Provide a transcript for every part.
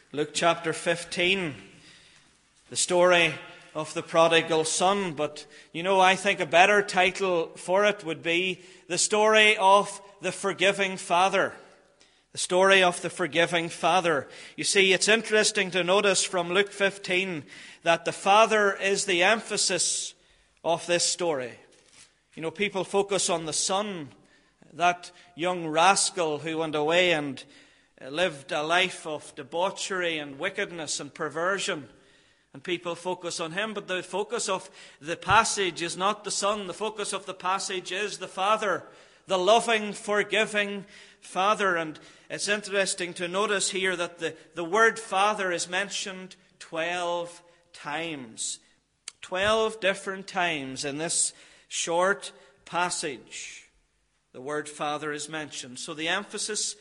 Luke chapter 15, the story of the prodigal son. But, I think a better title for it would be the story of the forgiving father. The story of the forgiving father. You see, it's interesting to notice from Luke 15 that the father is the emphasis of this story. People focus on the son, that young rascal who went away and lived a life of debauchery and wickedness and perversion. And people focus on him, but the focus of the passage is not the son. The focus of the passage is the father, the loving, forgiving father. And it's interesting to notice here that the word father is mentioned 12 times. 12 different times in this short passage. The word father is mentioned. So the emphasis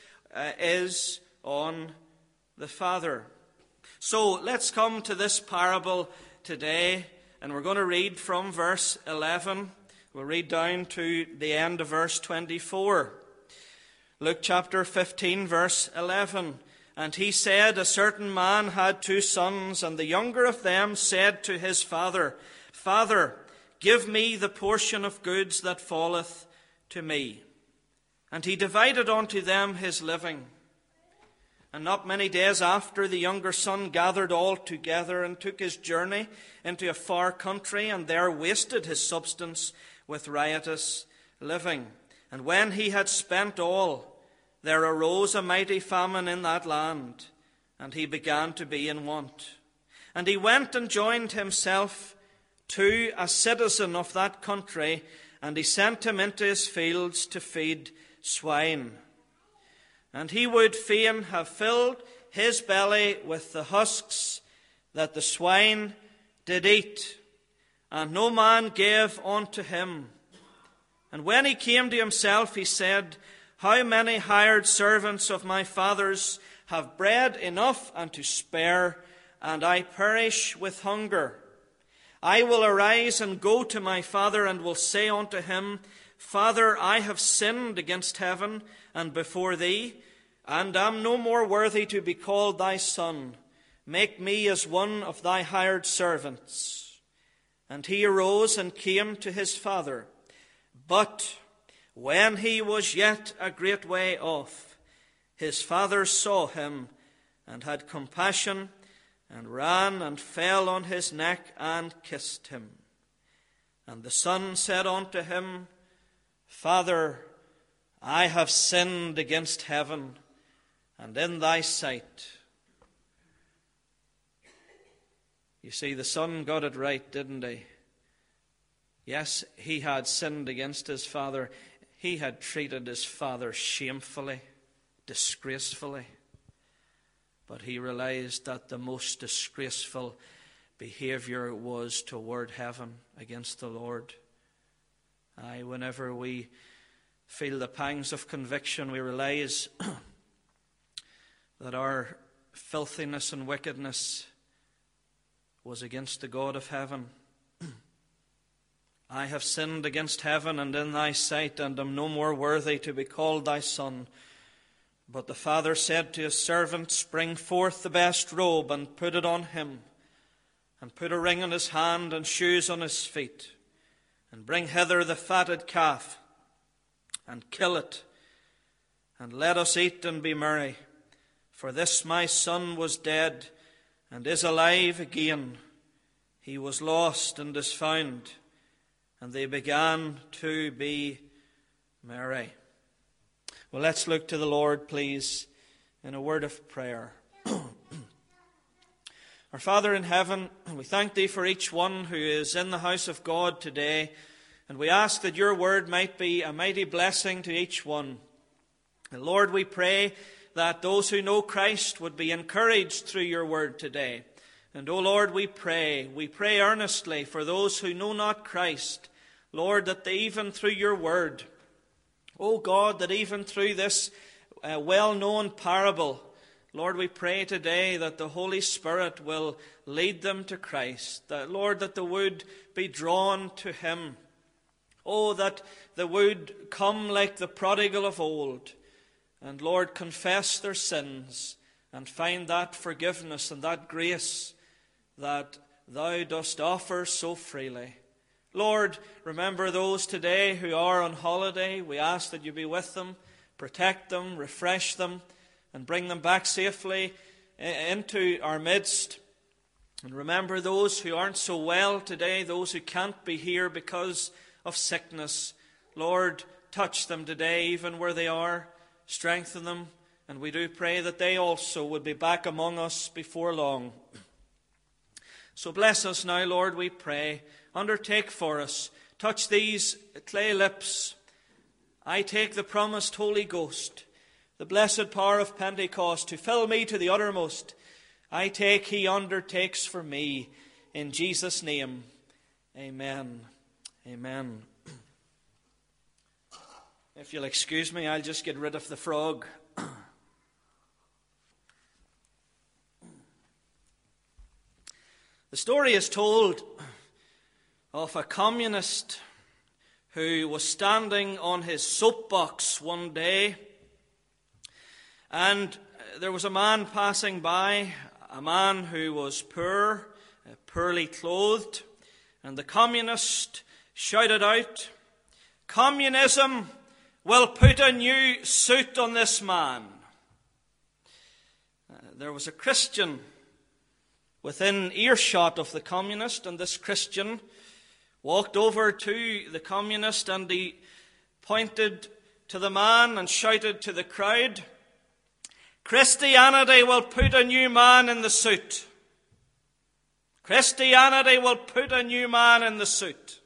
is on the father. So let's come to this parable today, and we're going to read from verse 11. We'll read down to the end of verse 24. Luke chapter 15, verse 11. And he said, a certain man had 2 sons, and the younger of them said to his father, Father, give me the portion of goods that falleth to me. And he divided unto them his living. And not many days after, the younger son gathered all together and took his journey into a far country, and there wasted his substance with riotous living. And when he had spent all, there arose a mighty famine in that land, and he began to be in want. And he went and joined himself to a citizen of that country, and he sent him into his fields to feed swine. And he would fain have filled his belly with the husks that the swine did eat, and no man gave unto him. And when he came to himself, he said, How many hired servants of my father's have bread enough and to spare, and I perish with hunger? I will arise and go to my father, and will say unto him, Father, I have sinned against heaven and before thee, and am no more worthy to be called thy son. Make me as one of thy hired servants. And he arose and came to his father. But when he was yet a great way off, his father saw him, and had compassion, and ran and fell on his neck and kissed him. And the son said unto him, Father, I have sinned against heaven and in thy sight. You see, the son got it right, didn't he? Yes, he had sinned against his father. He had treated his father shamefully, disgracefully. But he realized that the most disgraceful behavior was toward heaven against the Lord. Aye, whenever we feel the pangs of conviction, we realize that our filthiness and wickedness was against the God of heaven. I have sinned against heaven and in thy sight, and am no more worthy to be called thy son. But the father said to his servants, Bring forth the best robe, and put it on him, and put a ring on his hand, and shoes on his feet. And bring hither the fatted calf, and kill it, and let us eat and be merry. For this my son was dead, and is alive again. He was lost, and is found. And they began to be merry. Well, let's look to the Lord, please, in a word of prayer. Our Father in heaven, we thank Thee for each one who is in the house of God today, and we ask that Your word might be a mighty blessing to each one. And Lord, we pray that those who know Christ would be encouraged through Your word today. And, O Lord, we pray earnestly for those who know not Christ, Lord, that they even through Your word, O God, that even through this well-known parable, Lord, we pray today that the Holy Spirit will lead them to Christ. That, Lord, that they would be drawn to Him. Oh, that they would come like the prodigal of old. And, Lord, confess their sins and find that forgiveness and that grace that thou dost offer so freely. Lord, remember those today who are on holiday. We ask that you be with them, protect them, refresh them, and bring them back safely into our midst. And remember those who aren't so well today, those who can't be here because of sickness. Lord, touch them today, even where they are. Strengthen them. And we do pray that they also would be back among us before long. So bless us now, Lord, we pray. Undertake for us. Touch these clay lips. I take the promised Holy Ghost, the blessed power of Pentecost, to fill me to the uttermost. I take, he undertakes for me. In Jesus' name, amen. Amen. If you'll excuse me, I'll just get rid of the frog. The story is told of a communist who was standing on his soapbox one day, and there was a man passing by, a man who was poor, poorly clothed, and the communist shouted out, "Communism will put a new suit on this man." There was a Christian within earshot of the communist, and this Christian walked over to the communist and he pointed to the man and shouted to the crowd, "Christianity will put a new man in the suit. Christianity will put a new man in the suit."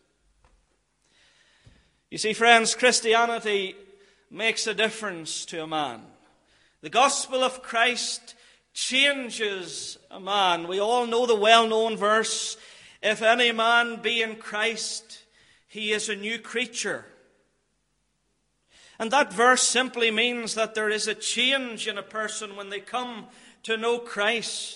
You see, friends, Christianity makes a difference to a man. The gospel of Christ changes a man. We all know the well-known verse, "If any man be in Christ, he is a new creature." And that verse simply means that there is a change in a person when they come to know Christ.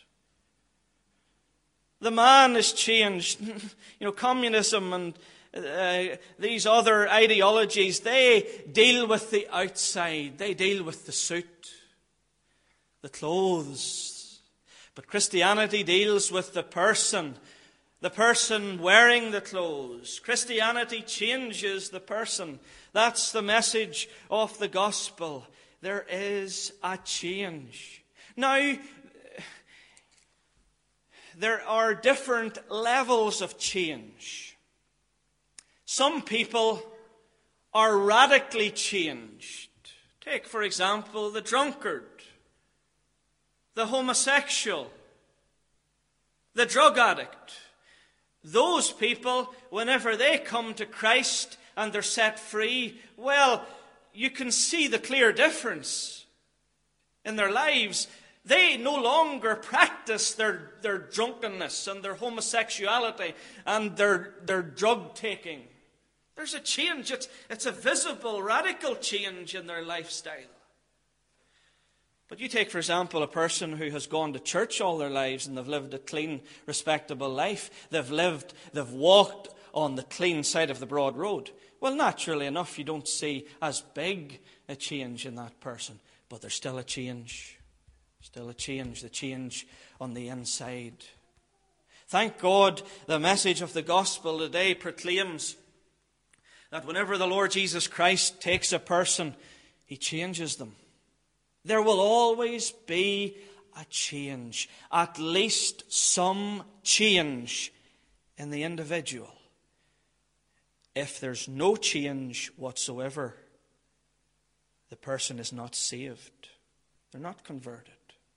The man is changed. Communism and these other ideologies, they deal with the outside. They deal with the suit, the clothes. But Christianity deals with the person wearing the clothes. Christianity changes the person. That's the message of the gospel. There is a change. Now, there are different levels of change. Some people are radically changed. Take, for example, the drunkard, the homosexual, the drug addict. Those people, whenever they come to Christ and they're set free, well, you can see the clear difference in their lives. They no longer practice their drunkenness and their homosexuality and their drug taking. There's a change. It's a visible, radical change in their lifestyle. But you take, for example, a person who has gone to church all their lives and they've lived a clean, respectable life. They've walked on the clean side of the broad road. Well, naturally enough, you don't see as big a change in that person. But there's still a change. Still a change. The change on the inside. Thank God the message of the gospel today proclaims that whenever the Lord Jesus Christ takes a person, he changes them. There will always be a change, at least some change in the individual. If there's no change whatsoever, the person is not saved. They're not converted.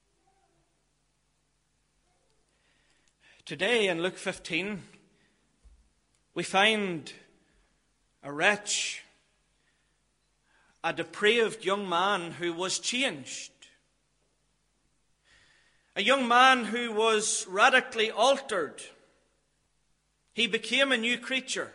Today in Luke 15, we find a wretch, a depraved young man who was changed. A young man who was radically altered. He became a new creature.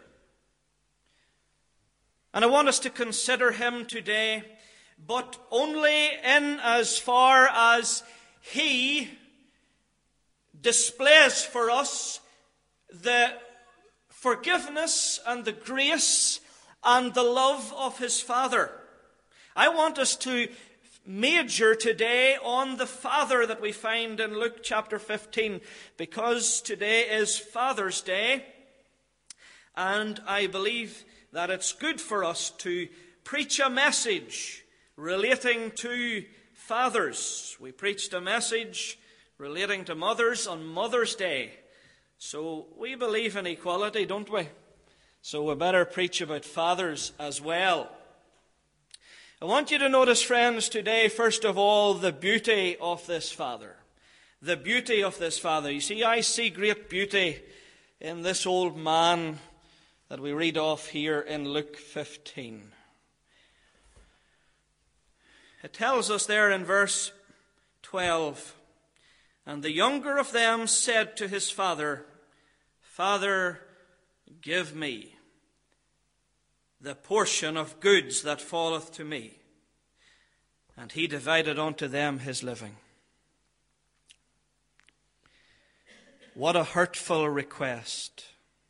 And I want us to consider him today, but only in as far as he displays for us the forgiveness and the grace and the love of his Father. I want us to major today on the Father that we find in Luke chapter 15, because today is Father's Day, and I believe that it's good for us to preach a message relating to fathers. We preached a message relating to mothers on Mother's Day. So we believe in equality, don't we? So we better preach about fathers as well. I want you to notice, friends, today, first of all, the beauty of this father. The beauty of this father. You see, I see great beauty in this old man that we read of here in Luke 15. It tells us there in verse 12, "And the younger of them said to his father, Father, give me the portion of goods that falleth to me. And he divided unto them his living." What a hurtful request.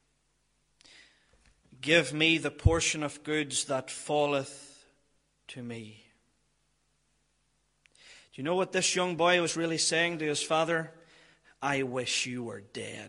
Give me the portion of goods that falleth to me. Do you know what this young boy was really saying to his father? I wish you were dead.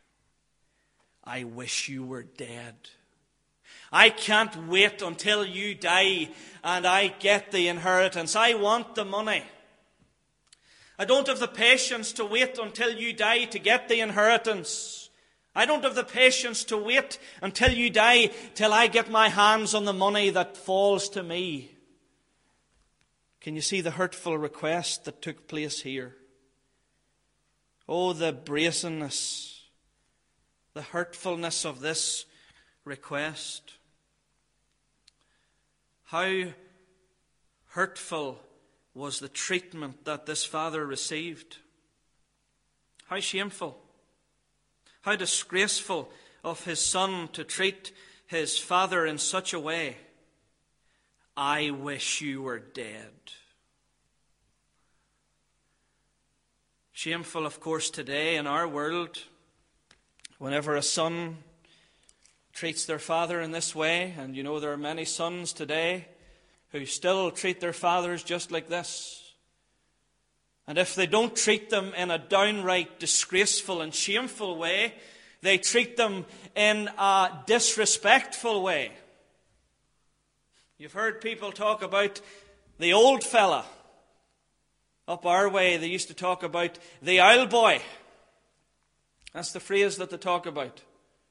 I wish you were dead. I can't wait until you die and I get the inheritance. I want the money. I don't have the patience to wait until you die to get the inheritance. I don't have the patience to wait until you die till I get my hands on the money that falls to me. Can you see the hurtful request that took place here? Oh, the brazenness, the hurtfulness of this request. How hurtful was the treatment that this father received. How shameful, how disgraceful of his son to treat his father in such a way. I wish you were dead. Shameful, of course, today in our world, whenever a son treats their father in this way, and you know there are many sons today who still treat their fathers just like this. And if they don't treat them in a downright disgraceful and shameful way, they treat them in a disrespectful way. You've heard people talk about the old fella. Up our way, they used to talk about the owl boy. That's the phrase that they talk about.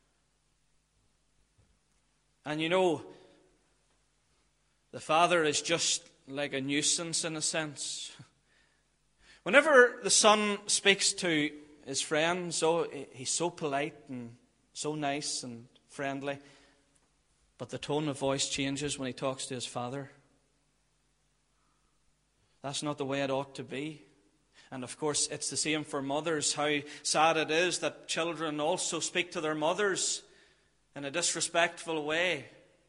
And you know, the father is just like a nuisance in a sense. Whenever the son speaks to his friends, he's so polite and so nice and friendly. But the tone of voice changes when he talks to his father. That's not the way it ought to be. And of course, it's the same for mothers. How sad it is that children also speak to their mothers in a disrespectful way.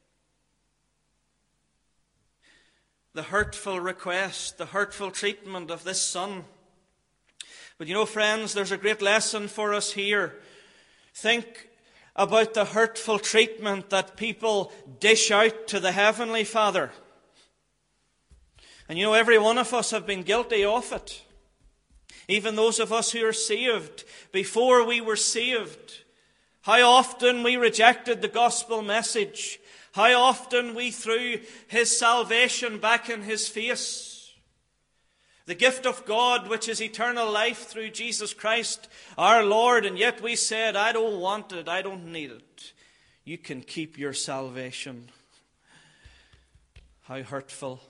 The hurtful request, the hurtful treatment of this son. But you know, friends, there's a great lesson for us here. Think about the hurtful treatment that people dish out to the Heavenly Father. And you know, every one of us have been guilty of it. Even those of us who are saved, before we were saved, how often we rejected the gospel message. How often we threw His salvation back in His face. The gift of God, which is eternal life through Jesus Christ, our Lord, and yet we said, I don't want it, I don't need it. You can keep your salvation. How hurtful.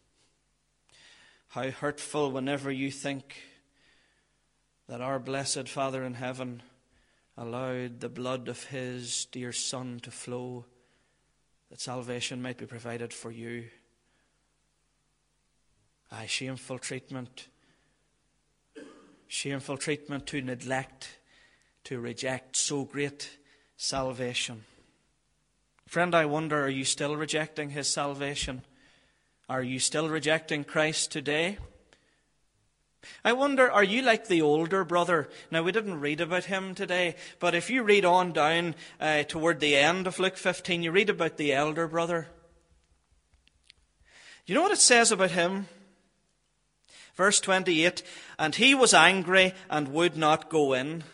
How hurtful whenever you think that our blessed Father in heaven allowed the blood of His dear Son to flow, that salvation might be provided for you. Aye, shameful treatment. Shameful treatment to neglect, to reject so great salvation. Friend, I wonder, are you still rejecting His salvation? Are you still rejecting Christ today? I wonder, are you like the older brother? Now, we didn't read about him today, but if you read on down toward the end of Luke 15, you read about the elder brother. You know what it says about him? Verse 28, and he was angry and would not go in.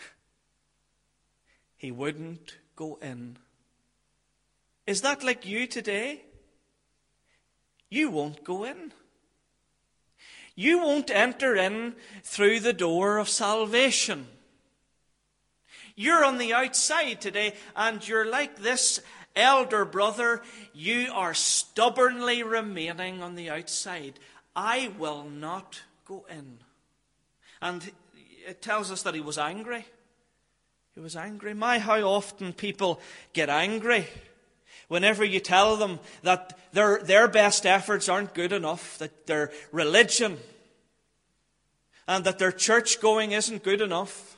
He wouldn't go in. Is that like you today? You won't go in. You won't enter in through the door of salvation. You're on the outside today, and you're like this elder brother. You are stubbornly remaining on the outside. I will not go in. And it tells us that he was angry. He was angry. My, how often people get angry whenever you tell them that their best efforts aren't good enough, that their religion and that their church going isn't good enough.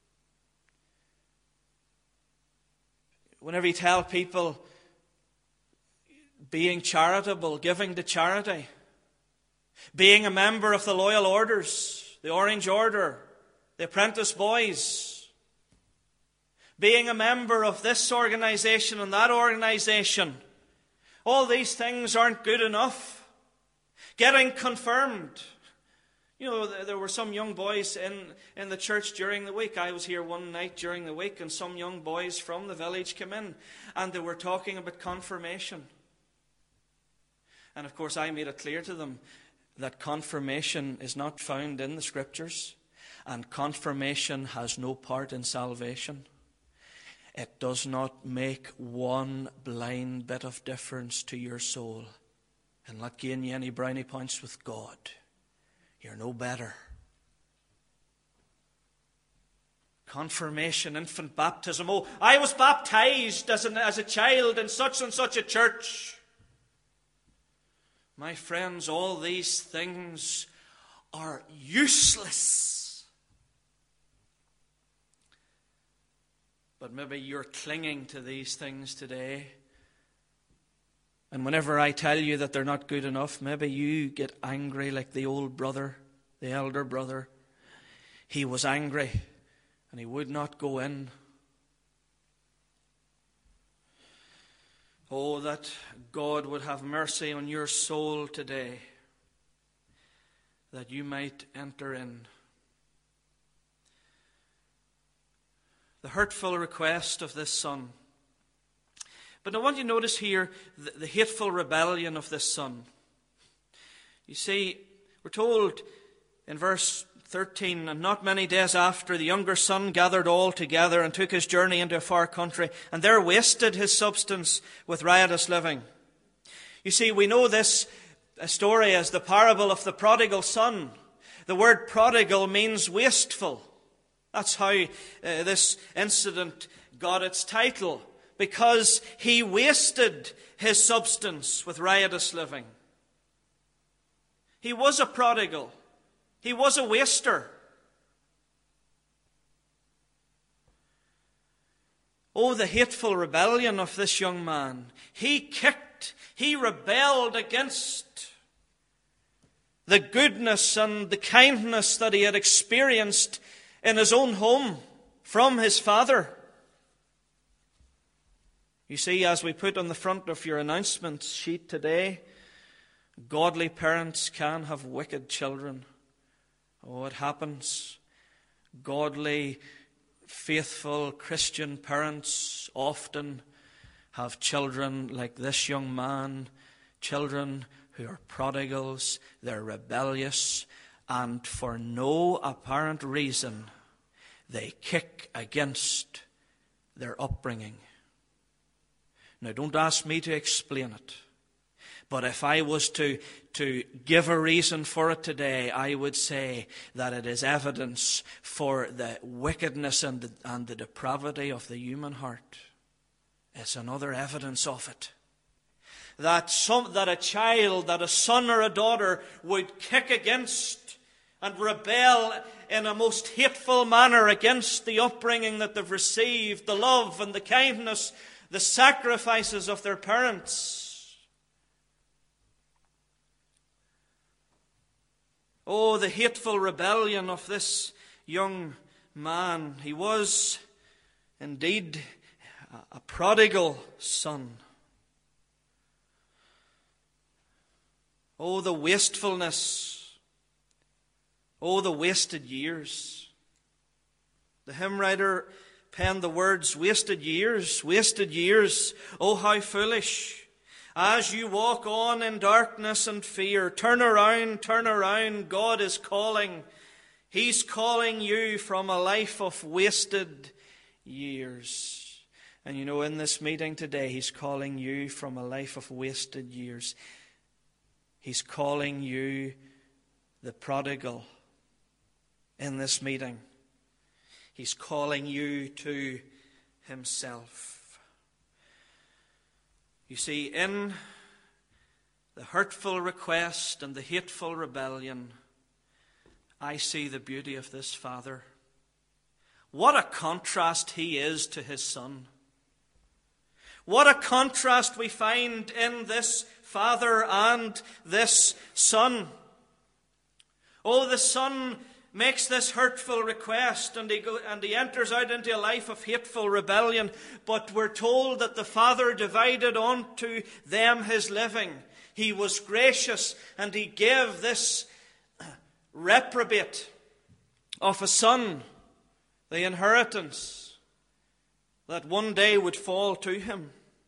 Whenever you tell people being charitable, giving to charity, being a member of the Loyal Orders, the Orange Order, the Apprentice Boys, being a member of this organization and that organization, all these things aren't good enough. Getting confirmed. You know, there were some young boys in the church during the week. I was here one night during the week, and some young boys from the village came in, and they were talking about confirmation. And of course, I made it clear to them that confirmation is not found in the Scriptures, and confirmation has no part in salvation. It does not make one blind bit of difference to your soul, and not gain you any brownie points with God. You're no better. Confirmation, infant baptism. Oh, I was baptized as a child in such and such a church. My friends, all these things are useless. But maybe you're clinging to these things today. And whenever I tell you that they're not good enough, maybe you get angry like the old brother, the elder brother. He was angry and he would not go in. Oh, that God would have mercy on your soul today, that you might enter in. The hurtful request of this son. But I want you to notice here the hateful rebellion of this son. You see, we're told in verse 13, and not many days after, the younger son gathered all together and took his journey into a far country, and there wasted his substance with riotous living. You see, we know this story as the parable of the prodigal son. The word prodigal means wasteful. That's how this incident got its title, because he wasted his substance with riotous living. He was a prodigal. He was a waster. Oh, the hateful rebellion of this young man. He rebelled against the goodness and the kindness that he had experienced in his own home from his father. You see, as we put on the front of your announcement sheet today, godly parents can have wicked children. Oh, it happens. Godly, faithful Christian parents often have children like this young man, children who are prodigals, they're rebellious, and for no apparent reason, they kick against their upbringing. Now, don't ask me to explain it. But if I was to give a reason for it today, I would say that it is evidence for the wickedness and the depravity of the human heart. It's another evidence of it. That a child, that a son or a daughter would kick against and rebel in a most hateful manner against the upbringing that they've received, the love and the kindness, the sacrifices of their parents. Oh, the hateful rebellion of this young man. He was indeed a prodigal son. Oh, the wastefulness Oh, the wasted years. The hymn writer penned the words, wasted years, wasted years. Oh, how foolish. As you walk on in darkness and fear, turn around, God is calling. He's calling you from a life of wasted years. And you know, in this meeting today, He's calling you from a life of wasted years. He's calling you, the prodigal, in this meeting. He's calling you to Himself. You see, in the hurtful request and the hateful rebellion, I see the beauty of this Father. What a contrast He is to His Son. What a contrast we find in this Father and this Son. Oh, the Son makes this hurtful request and he enters out into a life of hateful rebellion. But we're told that the Father divided unto them His living. He was gracious and He gave this reprobate of a son the inheritance that one day would fall to him.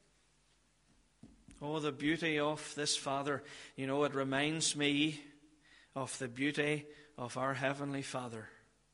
Oh, the beauty of this Father. You know, it reminds me of the beauty of our Heavenly Father.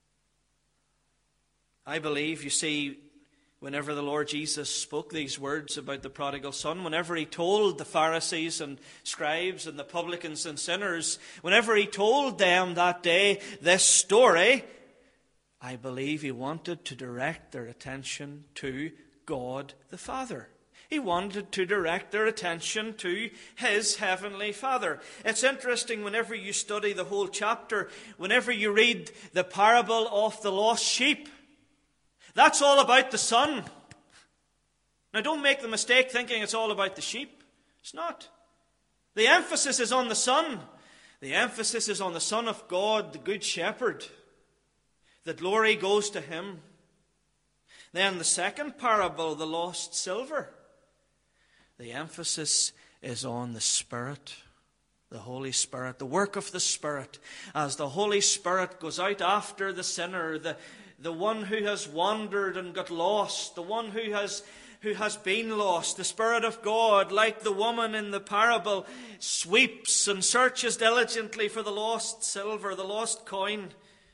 I believe, you see, whenever the Lord Jesus spoke these words about the prodigal son, whenever He told the Pharisees and scribes and the publicans and sinners, whenever He told them that day this story, I believe He wanted to direct their attention to God the Father. He wanted to direct their attention to His Heavenly Father. It's interesting whenever you study the whole chapter, whenever you read the parable of the lost sheep, that's all about the Son. Now, don't make the mistake thinking it's all about the sheep. It's not. The emphasis is on the Son. The emphasis is on the Son of God, the Good Shepherd. The glory goes to Him. Then the second parable, the lost silver. The emphasis is on the Spirit, the Holy Spirit, the work of the Spirit. As the Holy Spirit goes out after the sinner, the one who has wandered and got lost, the one who has been lost, the Spirit of God, like the woman in the parable, sweeps and searches diligently for the lost silver, the lost coin.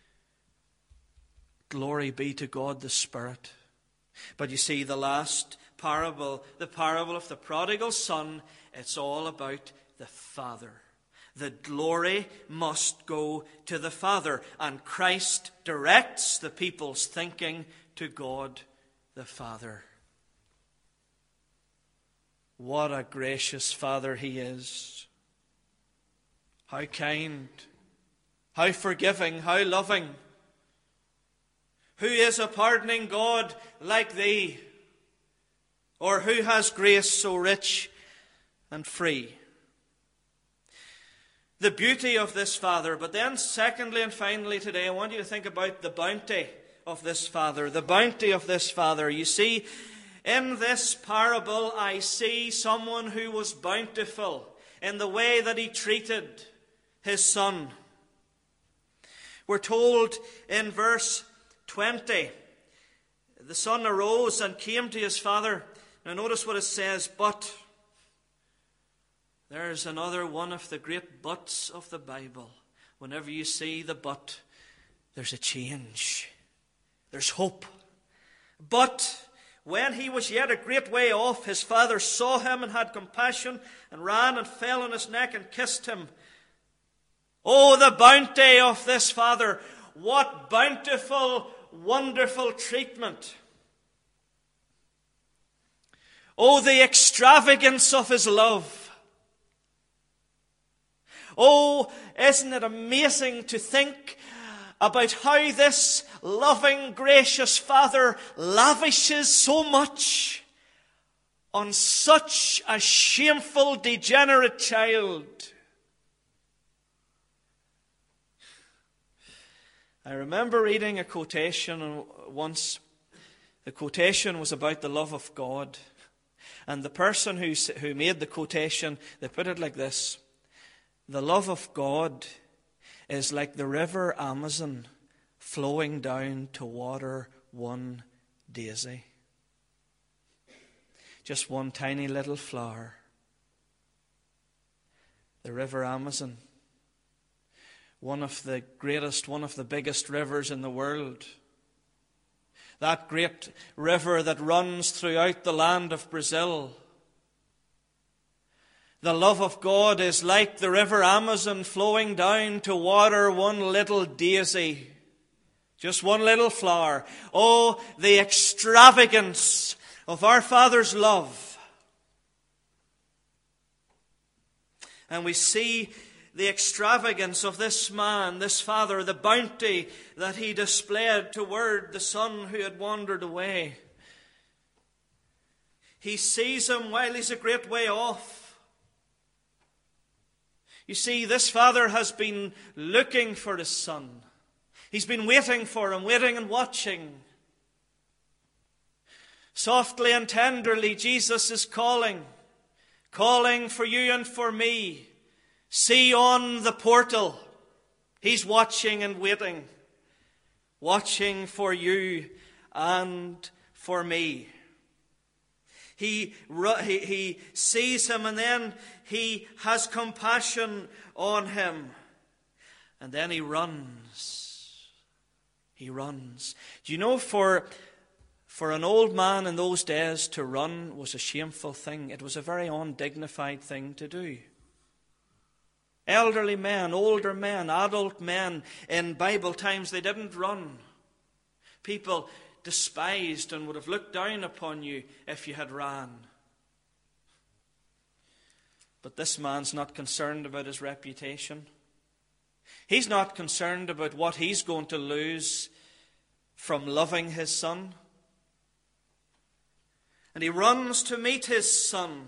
Glory be to God the Spirit. But you see, the last parable, the parable of the prodigal son, it's all about the Father. The glory must go to the Father, and Christ directs the people's thinking to God the Father. What a gracious Father He is. How kind, how forgiving, how loving. Who is a pardoning God like Thee? Or who has grace so rich and free? The beauty of this Father. But then secondly and finally today, I want you to think about the bounty of this Father. The bounty of this Father. You see, in this parable, I see someone who was bountiful in the way that He treated His Son. We're told in verse 20, the son arose and came to his father. Now notice what it says, but. There's another one of the great buts of the Bible. Whenever you see the but, there's a change. There's hope. But when he was yet a great way off, his father saw him and had compassion and ran and fell on his neck and kissed him. Oh, the bounty of this Father. What bountiful, wonderful treatment. Oh, the extravagance of His love. Oh, isn't it amazing to think about how this loving, gracious Father lavishes so much on such a shameful, degenerate child. I remember reading a quotation once. The quotation was about the love of God. And the person who made the quotation, they put it like this: the love of God is like the river Amazon flowing down to water one daisy. Just one tiny little flower. The river Amazon, one of the greatest, one of the biggest rivers in the world. That great river that runs throughout the land of Brazil. The love of God is like the river Amazon flowing down to water one little daisy. Just one little flower. Oh, the extravagance of our Father's love. And we see the extravagance of this man, this father, the bounty that he displayed toward the son who had wandered away. He sees him while he's a great way off. You see, this father has been looking for his son. He's been waiting for him, waiting and watching. Softly and tenderly, Jesus is calling for you and for me. See on the portal. He's watching and waiting, watching for you and for me. He sees him, and then he has compassion on him. And then he runs. He runs. Do you know, for an old man in those days to run was a shameful thing. It was a very undignified thing to do. Elderly men, older men, adult men in Bible times, they didn't run. People despised and would have looked down upon you if you had ran. But this man's not concerned about his reputation. He's not concerned about what he's going to lose from loving his son. And he runs to meet his son.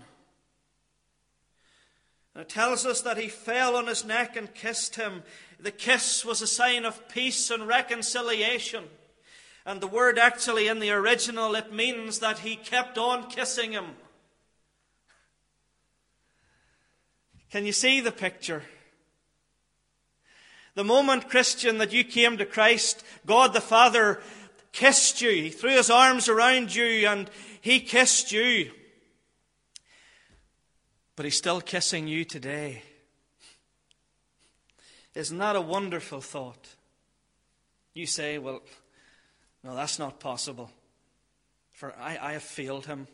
And it tells us that he fell on his neck and kissed him. The kiss was a sign of peace and reconciliation. And the word actually in the original, it means that he kept on kissing him. Can you see the picture? The moment, Christian, that you came to Christ, God the Father kissed you. He threw his arms around you and he kissed you. But he's still kissing you today. Isn't that a wonderful thought? You say, well, no, that's not possible. For I have failed him.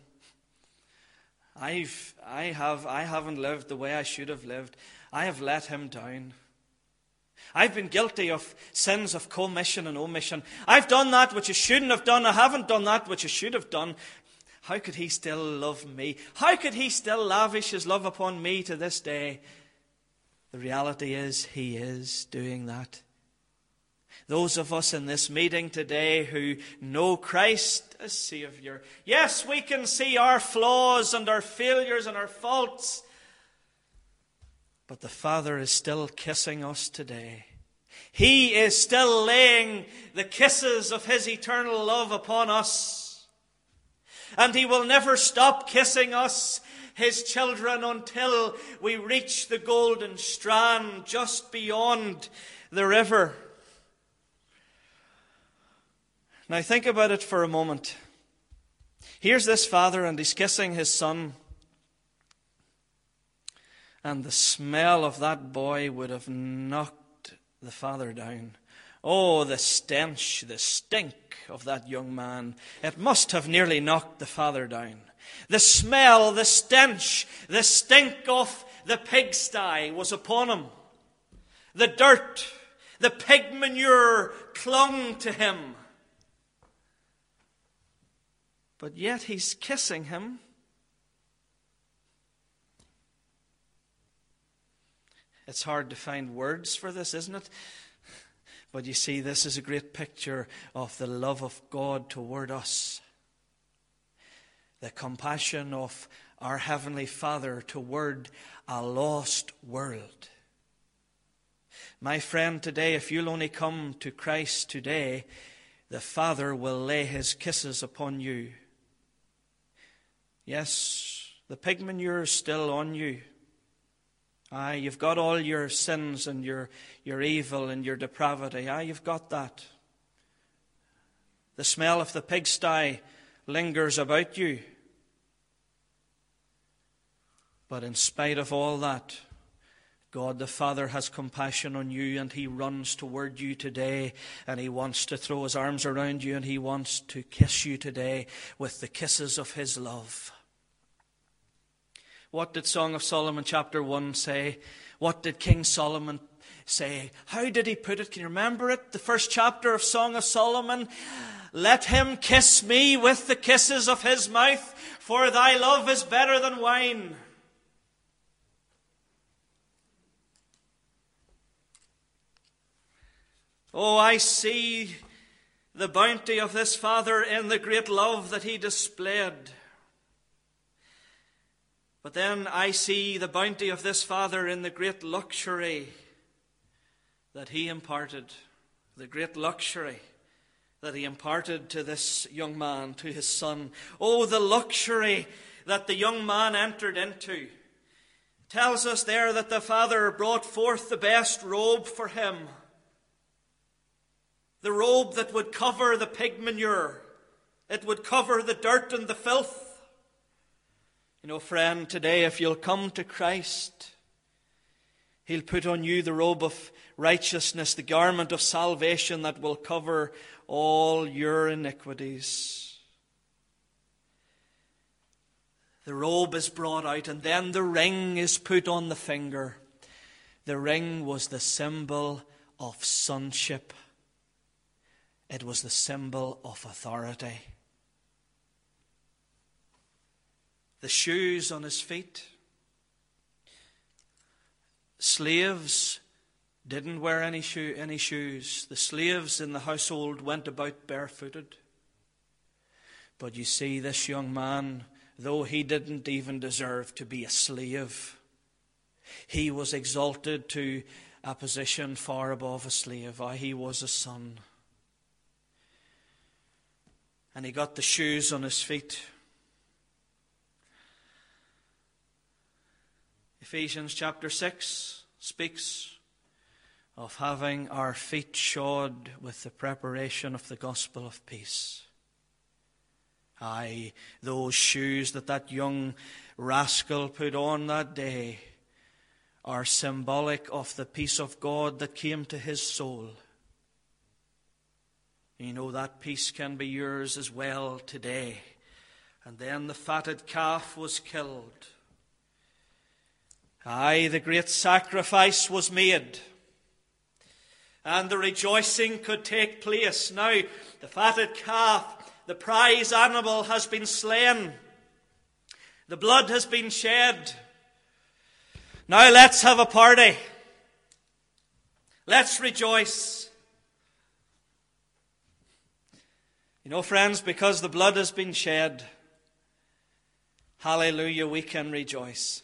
I haven't lived the way I should have lived. I have let him down. I've been guilty of sins of commission and omission. I've done that which I shouldn't have done. I haven't done that which I should have done. How could he still love me? How could he still lavish his love upon me to this day? The reality is, he is doing that. Those of us in this meeting today who know Christ as Savior, yes, we can see our flaws and our failures and our faults, but the Father is still kissing us today. He is still laying the kisses of his eternal love upon us. And he will never stop kissing us, his children, until we reach the golden strand just beyond the river. Now think about it for a moment. Here's this father and he's kissing his son. And the smell of that boy would have knocked the father down. Oh, the stench, the stink of that young man. It must have nearly knocked the father down. The smell, the stench, the stink of the pigsty was upon him. The dirt, the pig manure clung to him. But yet he's kissing him. It's hard to find words for this, isn't it? But you see, this is a great picture of the love of God toward us. The compassion of our Heavenly Father toward a lost world. My friend, today, if you'll only come to Christ today, the Father will lay his kisses upon you. Yes, the pig manure is still on you. Aye, you've got all your sins and your evil and your depravity. Aye, you've got that. The smell of the pigsty lingers about you. But in spite of all that, God the Father has compassion on you, and He runs toward you today, and He wants to throw His arms around you, and He wants to kiss you today with the kisses of His love. What did Song of Solomon chapter 1 say? What did King Solomon say? How did he put it? Can you remember it? The first chapter of Song of Solomon. Let him kiss me with the kisses of his mouth, for thy love is better than wine. Oh, I see the bounty of this Father in the great love that He displayed. But then I see the bounty of this Father in the great luxury that He imparted. The great luxury that He imparted to this young man, to his son. Oh, the luxury that the young man entered into. It tells us there that the Father brought forth the best robe for him. The robe that would cover the pig manure. It would cover the dirt and the filth. You know, friend, today if you'll come to Christ, He'll put on you the robe of righteousness, the garment of salvation that will cover all your iniquities. The robe is brought out, and then the ring is put on the finger. The ring was the symbol of sonship. It was the symbol of authority. The shoes on his feet. Slaves didn't wear any shoes. The slaves in the household went about barefooted. But you see, this young man, though he didn't even deserve to be a slave, he was exalted to a position far above a slave. He was a son. And he got the shoes on his feet. Ephesians chapter 6 speaks of having our feet shod with the preparation of the gospel of peace. Aye, those shoes that young rascal put on that day are symbolic of the peace of God that came to his soul. You know, that peace can be yours as well today. And then the fatted calf was killed. Aye, the great sacrifice was made. And the rejoicing could take place. Now, the fatted calf, the prize animal, has been slain. The blood has been shed. Now let's have a party. Let's rejoice. You know, friends, because the blood has been shed, hallelujah, we can rejoice.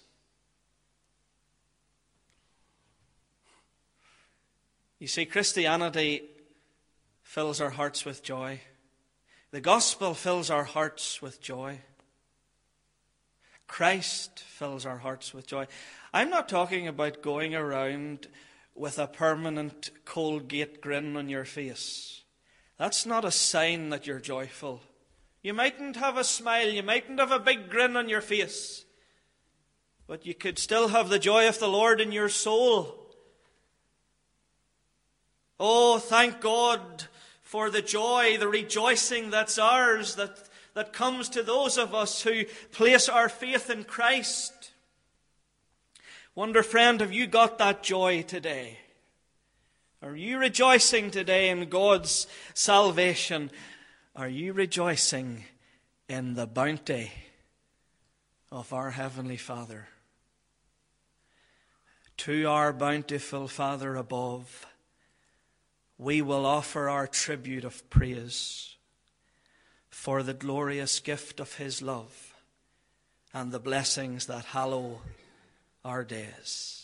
You see, Christianity fills our hearts with joy. The gospel fills our hearts with joy. Christ fills our hearts with joy. I'm not talking about going around with a permanent Colgate grin on your face. That's not a sign that you're joyful. You mightn't have a smile, you mightn't have a big grin on your face, but you could still have the joy of the Lord in your soul. Oh, thank God for the joy, the rejoicing that's ours, that comes to those of us who place our faith in Christ. Wonder, friend, have you got that joy today? Are you rejoicing today in God's salvation? Are you rejoicing in the bounty of our Heavenly Father? To our bountiful Father above, we will offer our tribute of praise for the glorious gift of His love and the blessings that hallow our days.